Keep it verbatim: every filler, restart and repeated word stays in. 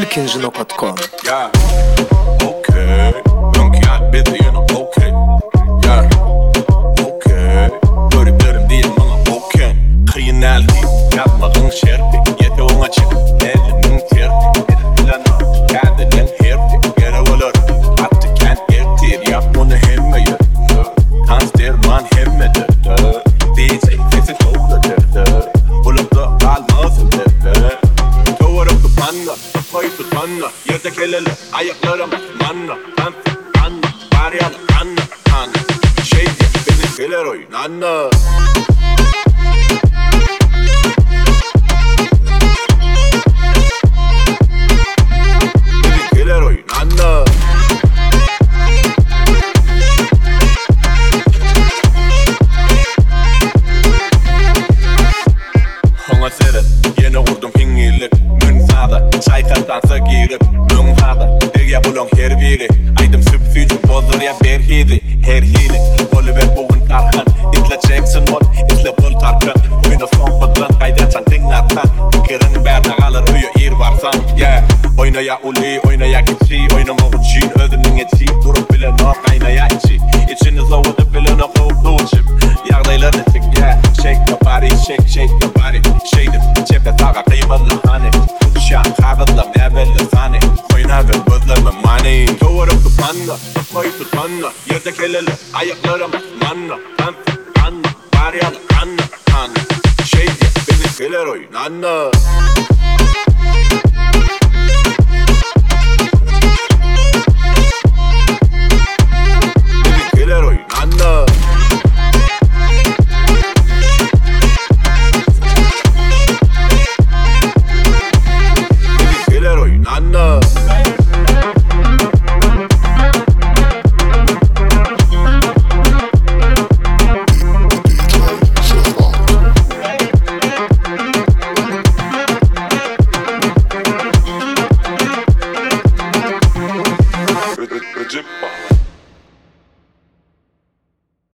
ilkinci nokta com. Yeah, okay. Yok ya bitti yine okay. Yeah, okay. Görüplerim değil bana okay. Kıyın eldi, yapmadın şerdi. Yete ona çık, elinin terdi. Bilen kendinin herdi. Gere olur, attı kent ertir. Yap bunu hemmeyi. Kansterman hemmedir. D J sesi topladır. Bulup da kalmasın dedi. Doğrup da panna, koyup da panna. Yerde kelele, ayaklarım manna. Tansı, anna, varyalı anna, anna. Şey diye, benimkiler oyun anna. Benimkiler oyun anna. Ona seret, yine vurdum hingilik. Mün sağda, çaykartansa girip. Mün sağda, derya bulun her biri. Aydım süpsücü bozdur ya berhidi. Her hili, Oliver bugün tarkan. İzle Jackson mod, izle bul tarkan. Oyna son fıtlan, kaydeçan dinlersen. Fikirin berde kalır, uyu ir varsan. Yeah, oyna ya uli, oyna ya geçi. Oynama uçin, özünün içi. Durup bile nok, ayna ya içi. İçini soğudu bile nok oldu uçip. Yağdaylarını çık, yeah. Shake your body, shake, shake your body. Şeydim, cepte tağa kıymalı hani. Uçan, kağıtlam, evvelde sani. Oyna ver gözlerime mani. Doğrup da panna, koyup da panna. Yerde kelele, ayaklarım manna. Tansı, anna, varyalı anna, anna. Şey diye, benimkiler oyun anna.